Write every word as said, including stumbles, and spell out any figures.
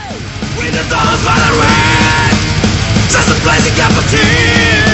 We did those violent rain, just a blazing cup of tea.